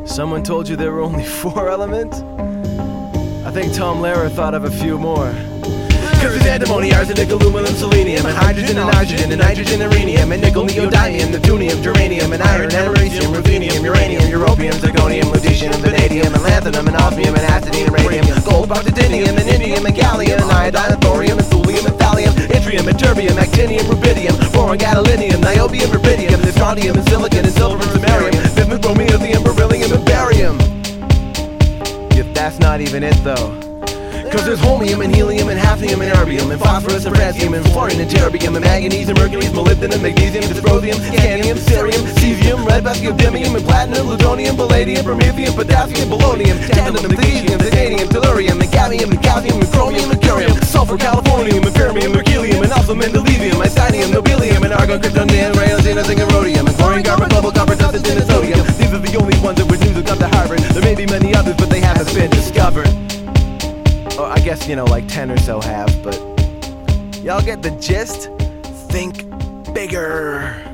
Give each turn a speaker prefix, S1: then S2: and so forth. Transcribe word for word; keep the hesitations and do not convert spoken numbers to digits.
S1: Someone told you there were only four elements? I think Tom Lehrer thought of a few more. Cause there's antimony, arsenic, aluminum, selenium, and hydrogen and oxygen, and nitrogen and rhenium, and nickel, neodymium, neptunium, germanium, and iron, and americium, ruthenium, uranium, europium, zirconium, lutetium, and vanadium, and lanthanum, and osmium, and acidine, and radium, gold, pratinum, and indium, and gallium, and iodine, and thorium, and thulium, and thallium, yttrium, and terbium, actinium, rubidium, boron, gadolinium, niobium, rubidium, and strontium, and silicon, and silver, and samarium, bismuth, chromium, lithium, beryllium, and barium. If that's not even it though. Cause there's holmium and helium and hafnium and erbium and phosphorus and francium and fluorine and terbium and manganese and mercury, molybdenum, magnesium, dysprosium, scandium, cerium, cesium, red dimium and platinum, plutonium, palladium, promethium, potassium, polonium, tantalum, magnesium, titanium, tellurium, and cadmium, and calcium, and chromium, and curium, sulfur, californium, and fermium, mercurium, and osmium, and delirium, isinium, nobelium, and argon, krypton, radium, zinc, and rhodium, and chlorine, carbon, double copper, tungsten, and sodium. These are the only ones that were new to come to Harvard. There may be many others, but they haven't been discovered. Oh, I guess, you know, like ten or so have, but y'all get the gist? Think bigger.